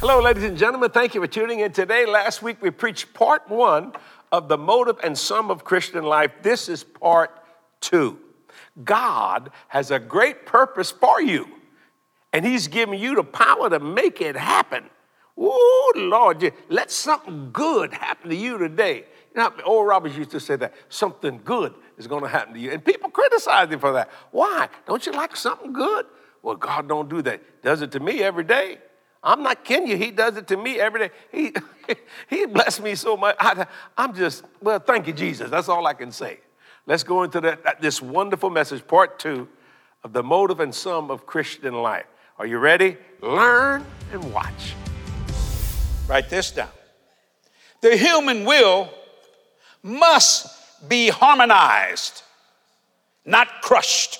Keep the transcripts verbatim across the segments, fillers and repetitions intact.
Hello, ladies and gentlemen. Thank you for tuning in today. Last week we preached part one of the motive and sum of Christian life. This is part two. God has a great purpose for you, and he's given you the power to make it happen. Oh, Lord, let something good happen to you today. You know, Oral Roberts used to say that something good is going to happen to you, and people criticize him for that. Why? Don't you like something good? Well, God don't do that. Does it to me every day. I'm not kidding you. He does it to me every day. He, he blessed me so much. I, I'm just, well, thank you, Jesus. That's all I can say. Let's go into that, this wonderful message, part two of the motive and sum of Christian life. Are you ready? Learn and watch. Write this down. The human will must be harmonized, not crushed.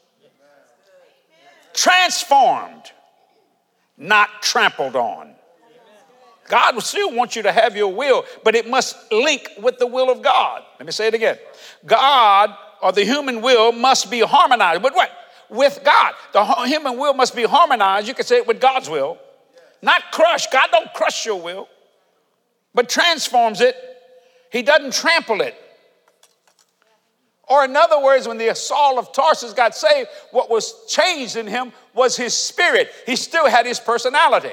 Transformed, not trampled on. God still wants you to have your will, but it must link with the will of God. Let me say it again. God, or the human will, must be harmonized. With what? With God. The human will must be harmonized. You can say it with God's will. Not crushed. God don't crush your will, but transforms it. He doesn't trample it. Or in other words, when the Saul of Tarsus got saved, what was changed in him was his spirit. He still had his personality.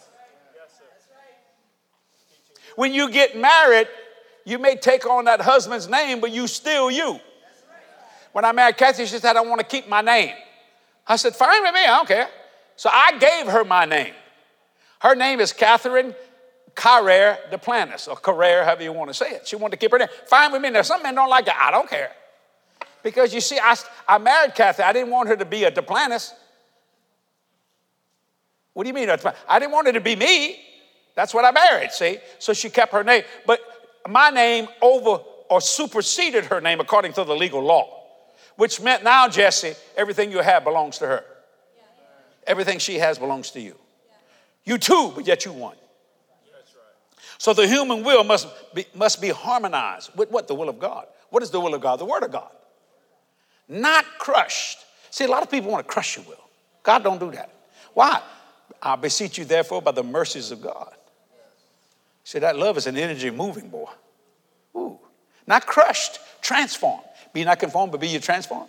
When you get married, you may take on that husband's name, but you still you. When I married Kathy, she said, I want to keep my name. I said, fine with me, I don't care. So I gave her my name. Her name is Catherine Carrere Duplantis, or Carrere, however you want to say it. She wanted to keep her name. Fine with me. Now, some men don't like it. I don't care. Because you see, I, I married Kathy. I didn't want her to be a Duplantis. What do you mean? I didn't want her to be me. That's what I married, see? So she kept her name. But my name over or superseded her name according to the legal law, which meant now, Jesse, everything you have belongs to her. Everything she has belongs to you. You too, but yet you won. So the human will must be, must be harmonized with what? The will of God. What is the will of God? The word of God. Not crushed. See, a lot of people want to crush your will. God don't do that. Why? I beseech you, therefore, by the mercies of God. See, that love is an energy moving, boy. Ooh. Not crushed, transformed. Be not conformed, but be you transformed.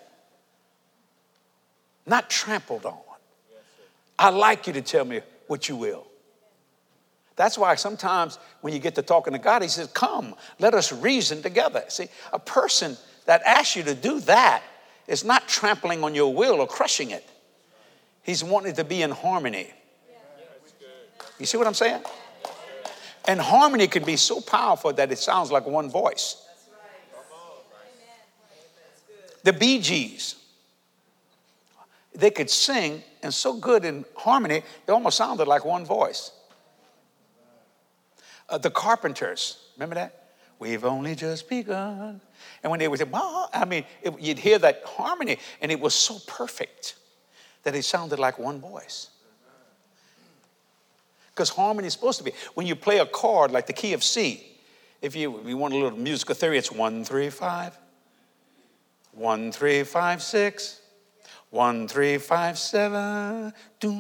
Not trampled on. I'd like you to tell me what you will. That's why sometimes when you get to talking to God, he says, come, let us reason together. See, a person that asks you to do that is not trampling on your will or crushing it. He's wanting to be in harmony. You see what I'm saying? And harmony can be so powerful that it sounds like one voice. The Bee Gees, they could sing and so good in harmony, it almost sounded like one voice. Uh, the Carpenters, remember that? We've only just begun. And when they would say, bah, I mean, it, you'd hear that harmony, and it was so perfect that it sounded like one voice. Because harmony is supposed to be. When you play a chord like the key of C, if you, if you want a little musical theory, it's one, three, five. One, three, five, six. One, three, five, seven.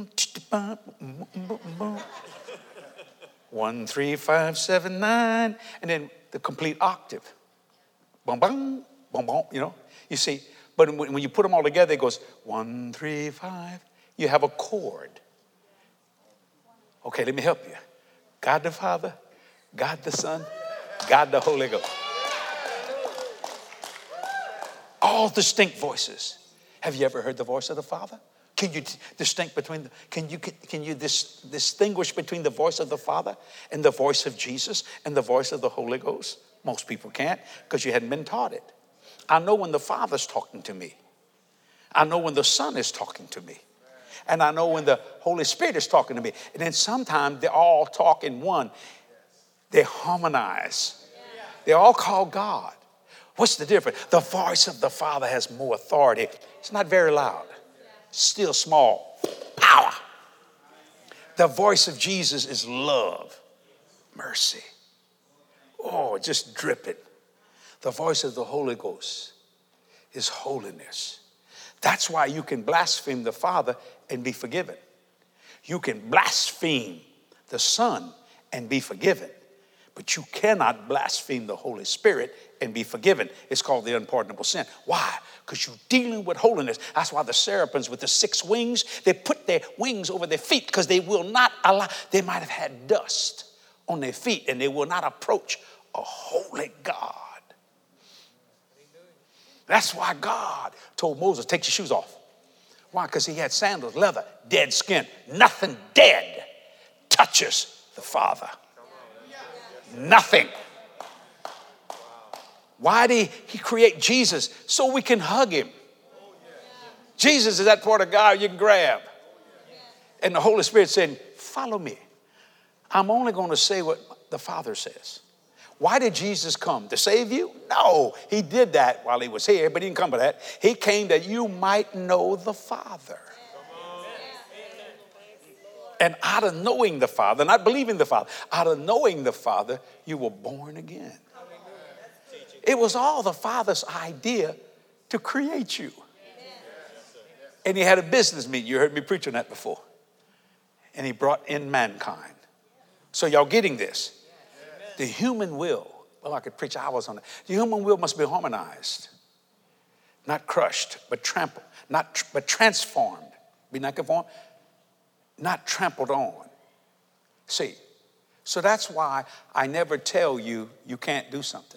One, three, five, seven, nine. And then the complete octave. Bum, bum, bum, bum, you know. You see, but when, when you put them all together, it goes one, three, five. You have a chord. Okay, let me help you. God the Father, God the Son, God the Holy Ghost. All distinct voices. Have you ever heard the voice of the Father? Can you distinct between the, can you can, can you dis, distinguish between the voice of the Father and the voice of Jesus and the voice of the Holy Ghost? Most people can't because you hadn't been taught it. I know when the Father's talking to me. I know when the Son is talking to me. And I know when the Holy Spirit is talking to me. And then sometimes they all talk in one. They harmonize. They all call God. What's the difference? The voice of the Father has more authority. It's not very loud. Still small. Power. The voice of Jesus is love. Mercy. Oh, just dripping. The voice of the Holy Ghost is holiness. That's why you can blaspheme the Father and be forgiven. You can blaspheme the Son and be forgiven. But you cannot blaspheme the Holy Spirit and be forgiven. It's called the unpardonable sin. Why? Because you're dealing with holiness. That's why the seraphims with the six wings, they put their wings over their feet because they will not allow, they might have had dust on their feet and they will not approach a holy God. That's why God told Moses, take your shoes off. Why? Because he had sandals, leather, dead skin. Nothing dead touches the Father. Nothing. Why did he create Jesus? So we can hug him. Jesus is that part of God you can grab. And the Holy Spirit said, follow me. I'm only going to say what the Father says. Why did Jesus come? To save you? No, he did that while he was here, but he didn't come for that. He came that you might know the Father. And out of knowing the Father, not believing the Father, out of knowing the Father, you were born again. It was all the Father's idea to create you. And he had a business meeting. You heard me preach on that before. And he brought in mankind. So y'all getting this? The human will, well, I could preach hours on it. The human will must be harmonized, not crushed, but trampled, not but transformed. Be not conformed, not trampled on. See, so that's why I never tell you you can't do something.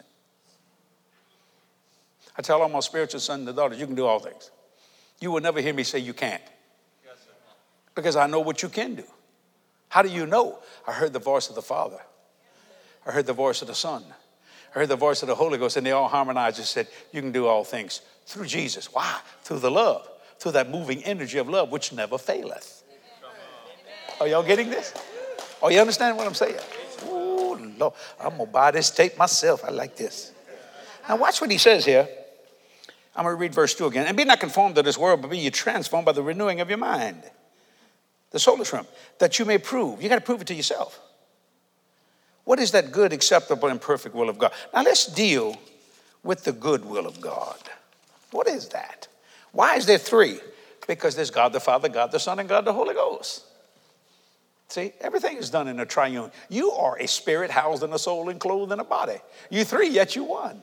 I tell all my spiritual sons and daughters, you can do all things. You will never hear me say you can't. Because I know what you can do. How do you know? I heard the voice of the Father. I heard the voice of the Son. I heard the voice of the Holy Ghost, and they all harmonized and said, you can do all things through Jesus. Why? Through the love, through that moving energy of love, which never faileth. Are y'all getting this? Are you understanding what I'm saying? Ooh, Lord, I'm going to buy this tape myself. I like this. Now watch what he says here. I'm going to read verse two again. And be not conformed to this world, but be ye transformed by the renewing of your mind. The solar shrimp, that you may prove. You got to prove it to yourself. What is that good, acceptable, and perfect will of God? Now let's deal with the good will of God. What is that? Why is there three? Because there's God the Father, God the Son, and God the Holy Ghost. See, everything is done in a triune. You are a spirit housed in a soul and clothed in a body. You three, yet you one.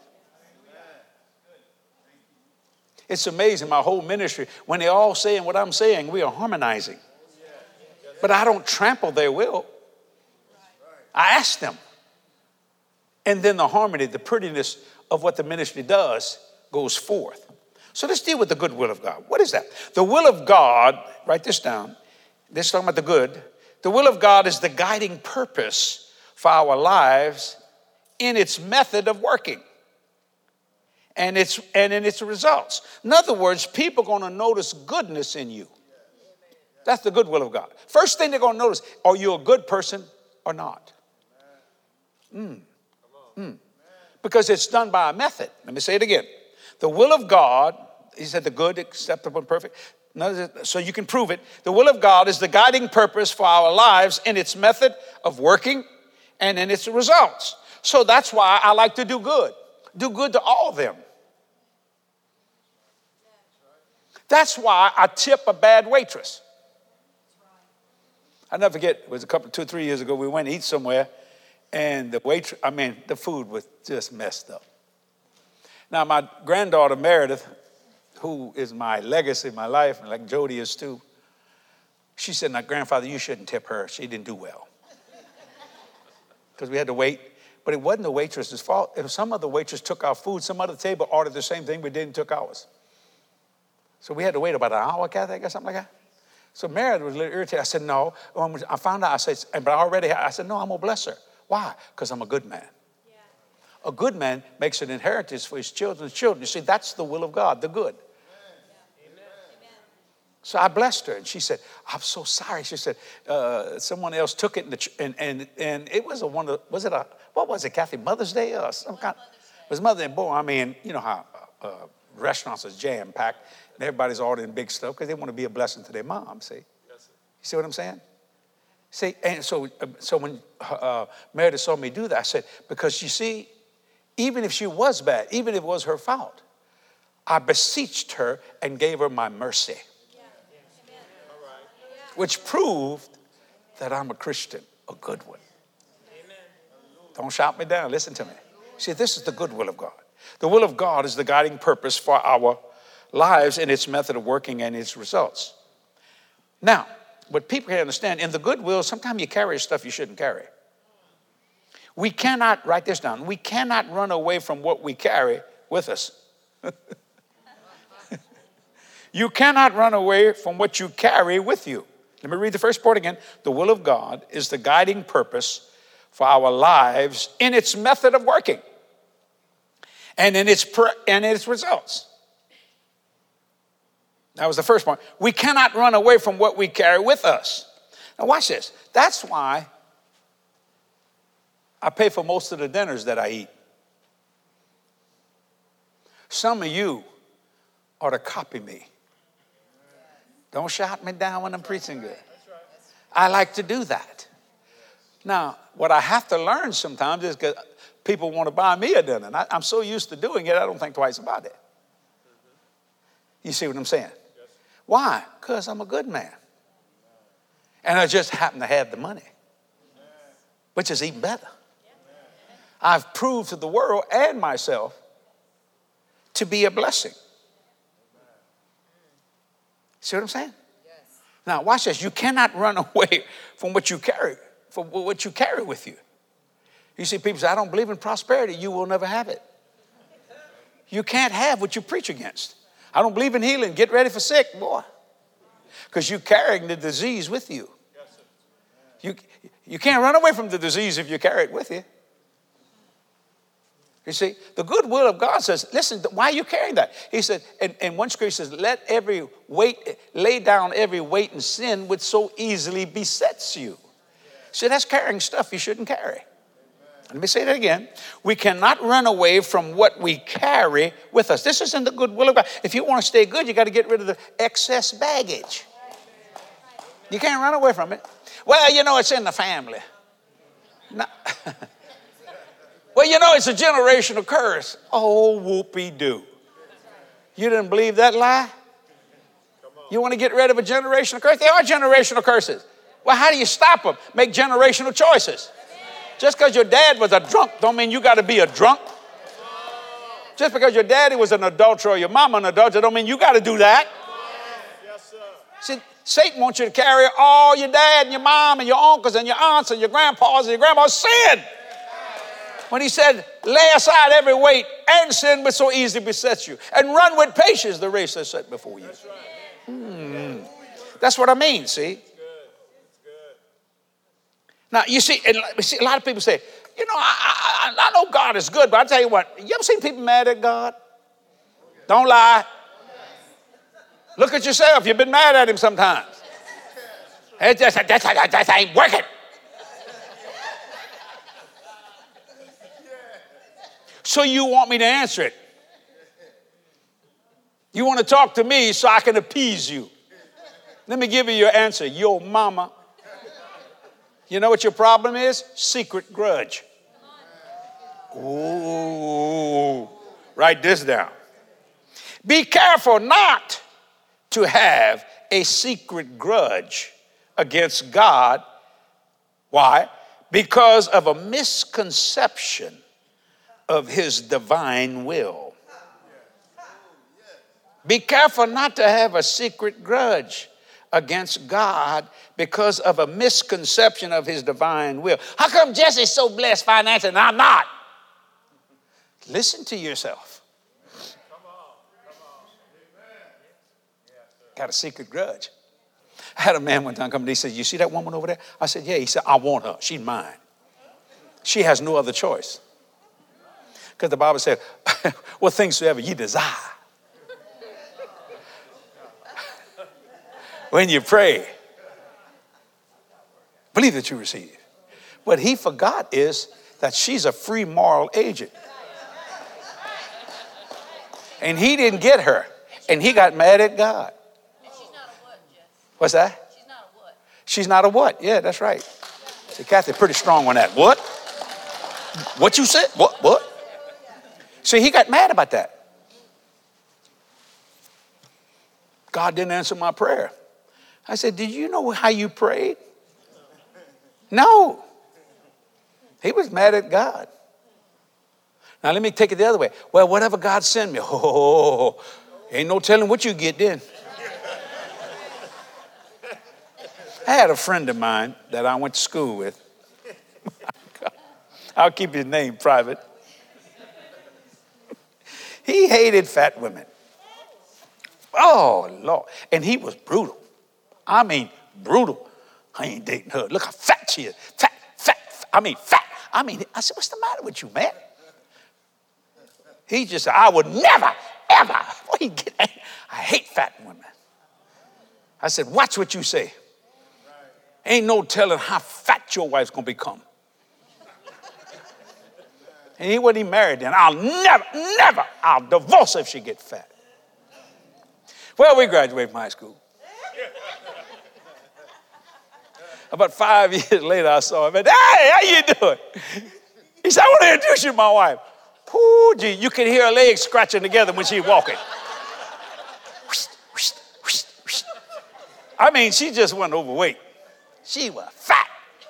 It's amazing, my whole ministry, when they're all saying what I'm saying, we are harmonizing. But I don't trample their will. I ask them. And then the harmony, the prettiness of what the ministry does goes forth. So let's deal with the good will of God. What is that? The will of God, write this down. This is talking about the good. The will of God is the guiding purpose for our lives in its method of working and its and in its results. In other words, people are going to notice goodness in you. That's the good will of God. First thing they're going to notice, are you a good person or not? Mm. Mm. Because it's done by a method. Let me say it again. The will of God, he said the good, acceptable, and perfect. So you can prove it. The will of God is the guiding purpose for our lives in its method of working and in its results. So that's why I like to do good. Do good to all of them. That's why I tip a bad waitress. I'll never forget, it was a couple, two, three years ago, we went to eat somewhere, and the waitress, I mean, the food was just messed up. Now, my granddaughter, Meredith, who is my legacy in my life, and like Jody is too, she said, now, grandfather, you shouldn't tip her. She didn't do well. Because we had to wait. But it wasn't the waitress's fault. If some other waitress took our food, some other table ordered the same thing, but didn't took ours. So we had to wait about an hour, Kathy, or something like that. So Meredith was a little irritated. I said, no. When I found out, I said, but I already, I said, no, I'm going to bless her. Why? Because I'm a good man. Yeah. A good man makes an inheritance for his children's children. You see, that's the will of God, the good. Amen. So I blessed her, and she said, I'm so sorry. She said, uh, someone else took it, in the ch- and, and and it was a one of, was it a, what was it, Kathy, Mother's Day or some kind? It was Mother's Day. Boy, I mean, you know how uh, restaurants are jam-packed, and everybody's ordering big stuff because they want to be a blessing to their mom, see? Yes, you see what I'm saying? See, and so, so when uh, Meredith saw me do that, I said, because you see, even if she was bad, even if it was her fault, I beseeched her and gave her my mercy. Yeah. Which proved that I'm a Christian. a good one. Don't shout me down. Listen to me. See, this is the good will of God. The will of God is the guiding purpose for our lives in its method of working and its results. Now, what people can understand, in the good will, sometimes you carry stuff you shouldn't carry. We cannot, write this down, we cannot run away from what we carry with us. You cannot run away from what you carry with you. Let me read the first part again. The will of God is the guiding purpose for our lives in its method of working and in its, per, and in its results. That was the first point. We cannot run away from what we carry with us. Now watch this. That's why I pay for most of the dinners that I eat. Some of you ought to copy me. Don't shout me down when I'm preaching good. I like to do that. Now, what I have to learn sometimes is because people want to buy me a dinner. And I, I'm so used to doing it, I don't think twice about it. You see what I'm saying? Why? Because I'm a good man. And I just happen to have the money, which is even better. I've proved to the world and myself to be a blessing. See what I'm saying? Yes. Now, watch this. You cannot run away from what you carry, from what you carry with you. You see, people say, I don't believe in prosperity. You will never have it. You can't have what you preach against. I don't believe in healing. Get ready for sick, boy. Because you're carrying the disease with you. You, you can't run away from the disease if you carry it with you. You see, the good will of God says, listen, why are you carrying that? He said, and, and one scripture says, let every weight, lay down every weight and sin which so easily besets you. See, that's carrying stuff you shouldn't carry. Let me say that again. We cannot run away from what we carry with us. This is in the good will of God. If you want to stay good, you got to get rid of the excess baggage. You can't run away from it. Well, you know, it's in the family. No. Well, you know, it's a generational curse. Oh, whoopee-doo. You didn't believe that lie? You want to get rid of a generational curse? They are generational curses. Well, how do you stop them? Make generational choices. Just because your dad was a drunk don't mean you got to be a drunk. Just because your daddy was an adulterer or your mama an adulterer don't mean you got to do that. See, Satan wants you to carry all your dad and your mom and your uncles and your aunts and your grandpas and your grandma's sin. When he said, lay aside every weight and sin which so easily besets you, and run with patience the race that's set before you. That's, right. hmm. That's what I mean, see? That's good. That's good. Now, you see, and see, a lot of people say, you know, I, I, I know God is good, but I tell you what, you ever seen people mad at God? Don't lie. Look at yourself. You've been mad at him sometimes. It just, that, that, that ain't working. So you want me to answer it. You want to talk to me so I can appease you. Let me give you your answer. Your mama. You know what your problem is? Secret grudge. Ooh. Write this down. Be careful not to have a secret grudge against God. Why? Because of a misconception of his divine will. Be careful not to have a secret grudge against God because of a misconception of his divine will. How come Jesse's so blessed financially and I'm not? Listen to yourself. Got a secret grudge. I had a man one time come to me, he said, you see that woman over there? I said, yeah. He said, I want her. She's mine. She has no other choice. Because the Bible said, what things soever ye desire. When you pray, believe that you receive. What he forgot is that she's a free moral agent. And he didn't get her. And he got mad at God. And she's not a what, Jeff? What's that? She's not a what? She's not a what? Yeah, that's right. See, Kathy, pretty strong on that. What? What you said? What? What? See, he got mad about that. God didn't answer my prayer. I said, did you know how you prayed? No. He was mad at God. Now let me take it the other way. Well, whatever God send me, oh, ain't no telling what you get then. I had a friend of mine that I went to school with. I'll keep his name private. He hated fat women. Oh, Lord. And he was brutal. I mean, brutal. I ain't dating her. Look how fat she is. Fat, fat, fat. I mean, fat. I mean, I said, what's the matter with you, man? He just said, I would never, ever. Boy, he get angry. I hate fat women. I said, watch what you say. Ain't no telling how fat your wife's going to become. And he wasn't even married then. I'll never, never, I'll divorce her if she gets fat. Well, we graduated from high school. About five years later, I saw him. And, hey, how you doing? He said, I want to introduce you to my wife. Ooh, gee, you could hear her legs scratching together when she's walking. I mean, she just wasn't overweight. She was fat.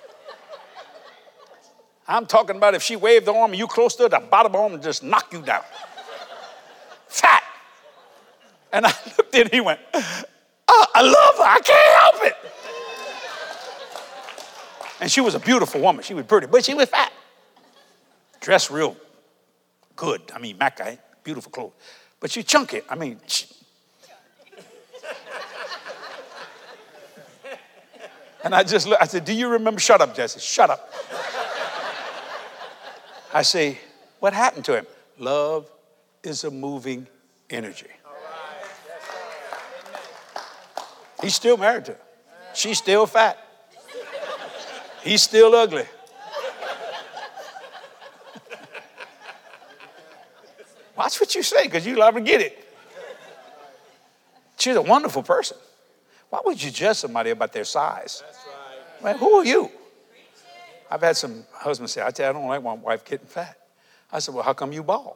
I'm talking about if she waved the arm and you close to her, the bottom arm would just knock you down. Fat. And I looked at him, he went, oh, I love her, I can't help it. And she was a beautiful woman. She was pretty, but she was fat. Dressed real good. I mean, Mackay, beautiful clothes. But she chunky. I mean, she... And I just looked, I said, do you remember? Shut up, Jesse, shut up. I say, what happened to him? Love is a moving energy. He's still married to her. She's still fat. He's still ugly. Watch what you say, because you'll never get it. She's a wonderful person. Why would you judge somebody about their size? That's right. Man, who are you? I've had some husbands say, I tell you, I don't like my wife getting fat. I said, well, how come you bald?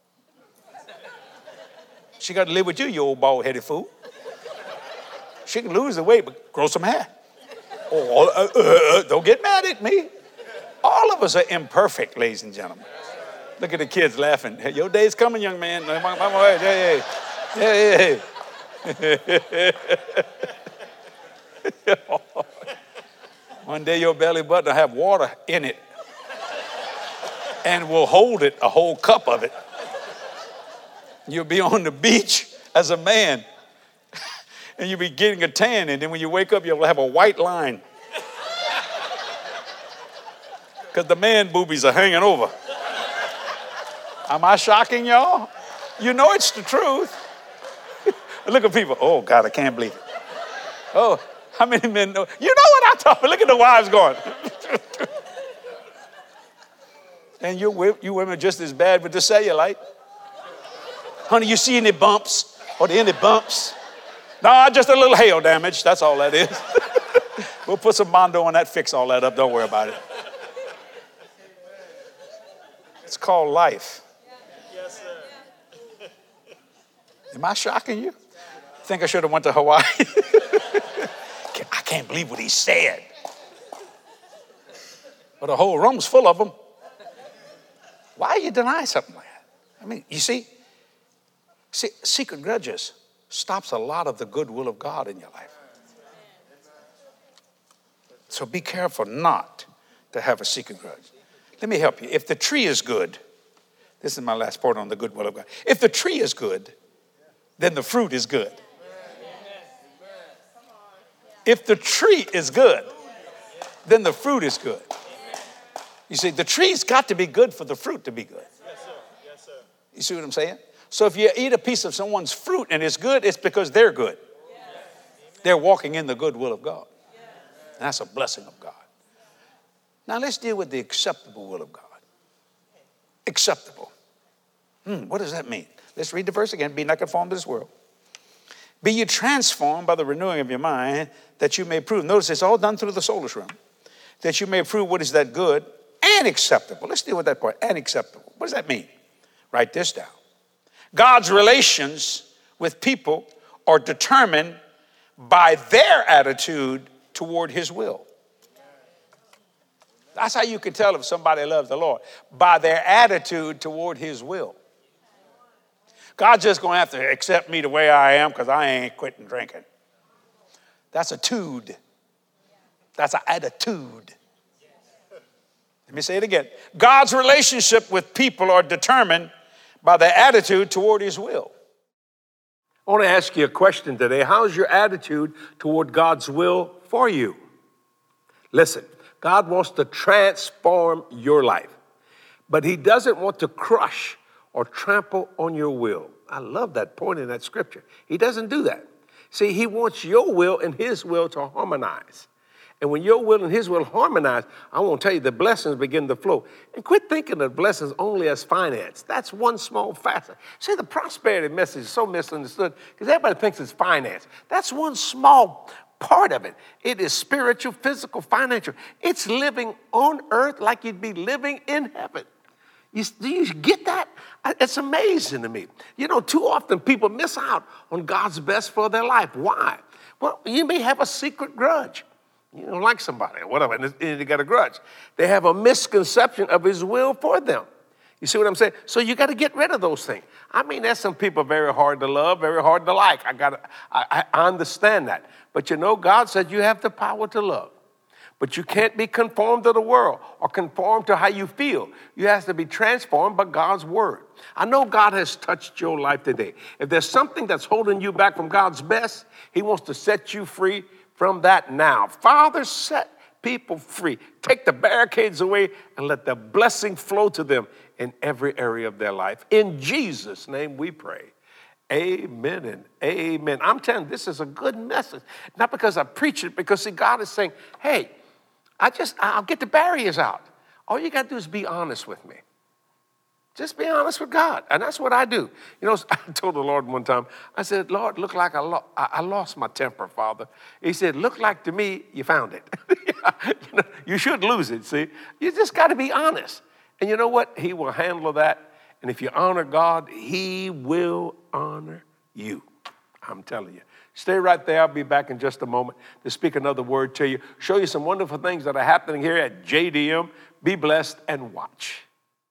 She got to live with you, you old bald-headed fool. She can lose the weight, but grow some hair. Oh, uh, uh, uh, don't get mad at me. All of us are imperfect, ladies and gentlemen. Look at the kids laughing. Hey, your day's coming, young man. Hey, hey, hey. One day your belly button will have water in it and will hold it, a whole cup of it. You'll be on the beach as a man and you'll be getting a tan, and then when you wake up, you'll have a white line because the man boobies are hanging over. Am I shocking y'all? You know it's the truth. Look at people. Oh, God, I can't believe it. Oh, how many men know? You know what I'm talking about. Look at the wives going. And you, you women are just as bad with the cellulite. Honey, you see any bumps? Or any bumps? No, just a little hail damage. That's all that is. We'll put some Mondo on that, fix all that up. Don't worry about it. It's called life. Yes, sir. Am I shocking you? Think I should have went to Hawaii? I can't believe what he said. But the whole room's full of them. Why are you denying something like that? I mean, you see, see, secret grudges stops a lot of the goodwill of God in your life. So be careful not to have a secret grudge. Let me help you. If the tree is good, this is my last point on the goodwill of God. If the tree is good, then the fruit is good. If the tree is good, then the fruit is good. You see, the tree's got to be good for the fruit to be good. Yes, sir. Yes, sir. You see what I'm saying? So if you eat a piece of someone's fruit and it's good, it's because they're good. Yes. They're walking in the good will of God. Yes. And that's a blessing of God. Now let's deal with the acceptable will of God. Acceptable. Hmm, what does that mean? Let's read the verse again. Be not conformed to this world. Be you transformed by the renewing of your mind, that you may prove. Notice it's all done through the soulless realm. That you may prove what is that good and acceptable. Let's deal with that part. And acceptable. What does that mean? Write this down. God's relations with people are determined by their attitude toward his will. That's how you can tell if somebody loves the Lord, by their attitude toward his will. God's just going to have to accept me the way I am because I ain't quitting drinking. That's a tude. That's an attitude. Let me say it again. God's relationship with people are determined by their attitude toward his will. I want to ask you a question today. How's your attitude toward God's will for you? Listen, God wants to transform your life, but he doesn't want to crush or trample on your will. I love that point in that scripture. He doesn't do that. See, he wants your will and his will to harmonize. And when your will and his will harmonize, I want to tell you, the blessings begin to flow. And quit thinking of blessings only as finance. That's one small facet. See, the prosperity message is so misunderstood because everybody thinks it's finance. That's one small part of it. It is spiritual, physical, financial. It's living on earth like you'd be living in heaven. You, do you get that? It's amazing to me. You know, too often people miss out on God's best for their life. Why? Well, you may have a secret grudge. You don't like somebody or whatever, and they got a grudge. They have a misconception of his will for them. You see what I'm saying? So you got to get rid of those things. I mean, there's some people very hard to love, very hard to like. I got, I, I understand that. But you know, God said you have the power to love. But you can't be conformed to the world or conformed to how you feel. You have to be transformed by God's word. I know God has touched your life today. If there's something that's holding you back from God's best, he wants to set you free from that now. Father, set people free. Take the barricades away and let the blessing flow to them in every area of their life. In Jesus' name we pray. Amen and amen. I'm telling you, this is a good message. Not because I preach it, because see, God is saying, hey, I just, I'll get the barriers out. All you got to do is be honest with me. Just be honest with God. And that's what I do. You know, I told the Lord one time, I said, Lord, look like I, lo- I lost my temper, Father. He said, look like to me, you found it. you know, you should lose it, see. You just got to be honest. And you know what? He will handle that. And if you honor God, he will honor you. I'm telling you. Stay right there. I'll be back in just a moment to speak another word to you, show you some wonderful things that are happening here at J D M. Be blessed and watch.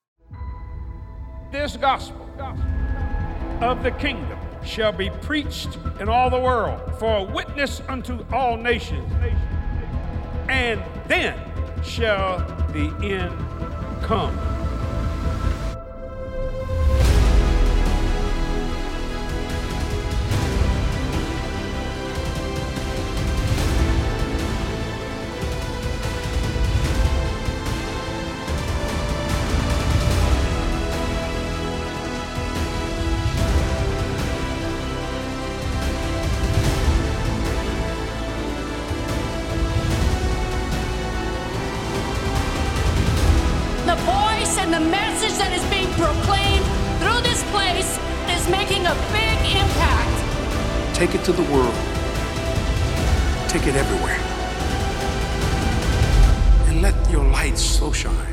This gospel of the kingdom shall be preached in all the world for a witness unto all nations, and then shall the end come. The voice and the message that is being proclaimed through this place is making a big impact. Take it to the world. Take it everywhere. And let your light so shine.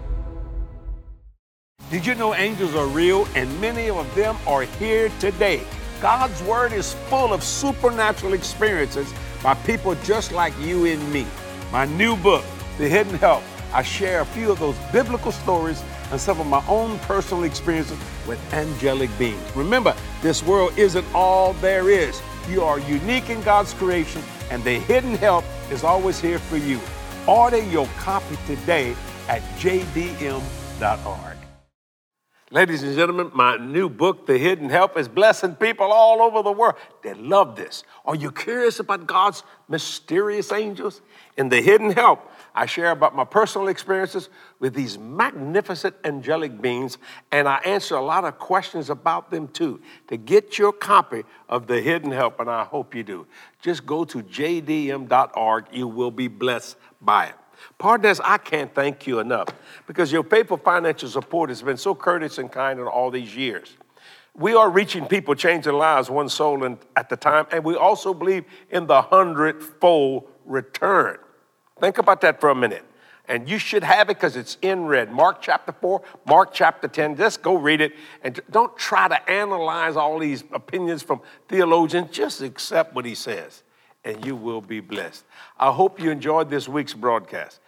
Did you know angels are real and many of them are here today? God's word is full of supernatural experiences by people just like you and me. My new book, The Hidden Help, I share a few of those biblical stories and some of my own personal experiences with angelic beings. Remember, this world isn't all there is. You are unique in God's creation, and the hidden help is always here for you. Order your copy today at j d m dot org. Ladies and gentlemen, my new book, The Hidden Help, is blessing people all over the world. They love this. Are you curious about God's mysterious angels? In The Hidden Help, I share about my personal experiences with these magnificent angelic beings, and I answer a lot of questions about them too. To get your copy of The Hidden Help, and I hope you do, just go to j d m dot org. You will be blessed by it. Partners, I can't thank you enough because your faithful financial support has been so courteous and kind in all these years. We are reaching people, changing lives one soul in, at the time, and we also believe in the hundredfold return. Think about that for a minute. And you should have it because it's in red. Mark chapter four, Mark chapter ten. Just go read it. And don't try to analyze all these opinions from theologians. Just accept what he says, and you will be blessed. I hope you enjoyed this week's broadcast.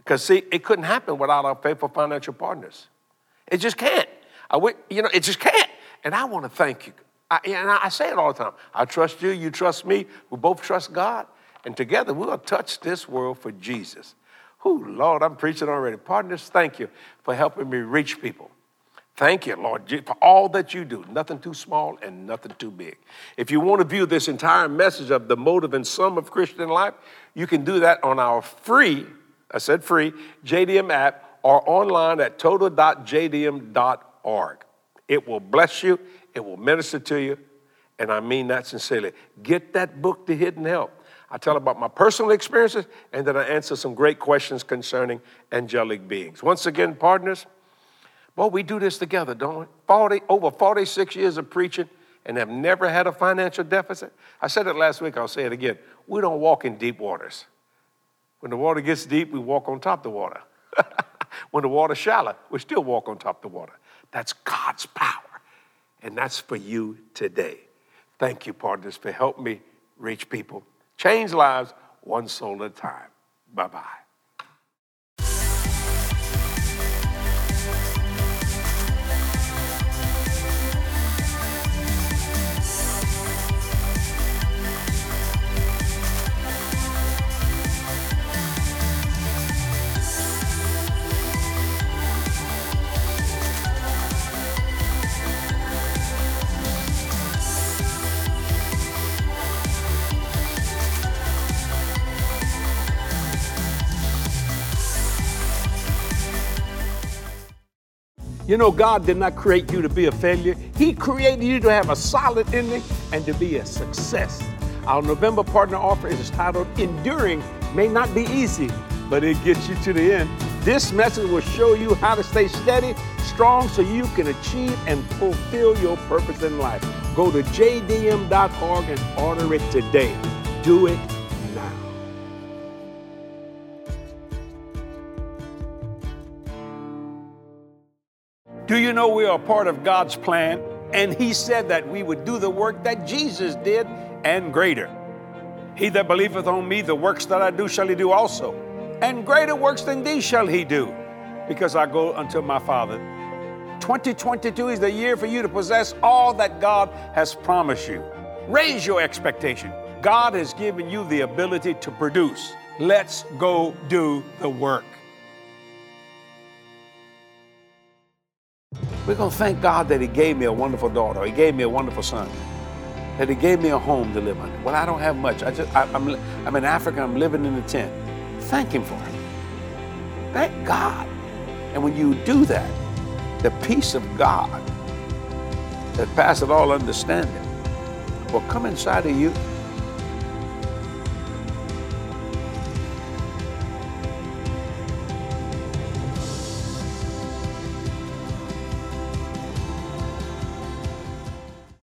Because, see, it couldn't happen without our faithful financial partners. It just can't. I, you know, it just can't. And I want to thank you. I, and I say it all the time. I trust you. You trust me. We both trust God. And together, we'll touch this world for Jesus. Whew, Lord, I'm preaching already. Partners, thank you for helping me reach people. Thank you, Lord, for all that you do. Nothing too small and nothing too big. If you want to view this entire message of the motive and sum of Christian life, you can do that on our free, I said free, J D M app or online at total dot j d m dot org. It will bless you. It will minister to you. And I mean that sincerely. Get that book, The Hidden Help. I tell about my personal experiences, and then I answer some great questions concerning angelic beings. Once again, partners, well, we do this together, don't we? forty, over forty-six years of preaching and have never had a financial deficit. I said it last week, I'll say it again. We don't walk in deep waters. When the water gets deep, we walk on top of the water. When the water's shallow, we still walk on top of the water. That's God's power, and that's for you today. Thank you, partners, for helping me reach people. Change lives one soul at a time. Bye-bye. You know, God did not create you to be a failure. He created you to have a solid ending and to be a success. Our November partner offer is titled Enduring May Not Be Easy, but it gets you to the end. This message will show you how to stay steady, strong, so you can achieve and fulfill your purpose in life. Go to j d m dot org and order it today. Do it now. Do you know we are a part of God's plan? And he said that we would do the work that Jesus did and greater. He that believeth on me, the works that I do shall he do also. And greater works than these shall he do, because I go unto my Father. twenty twenty-two is the year for you to possess all that God has promised you. Raise your expectation. God has given you the ability to produce. Let's go do the work. We're going to thank God that he gave me a wonderful daughter. He gave me a wonderful son. That he gave me a home to live in. Well, I don't have much. I just, I, I'm, I'm in Africa. I'm living in a tent. Thank him for it. Thank God. And when you do that, the peace of God that passeth all understanding will come inside of you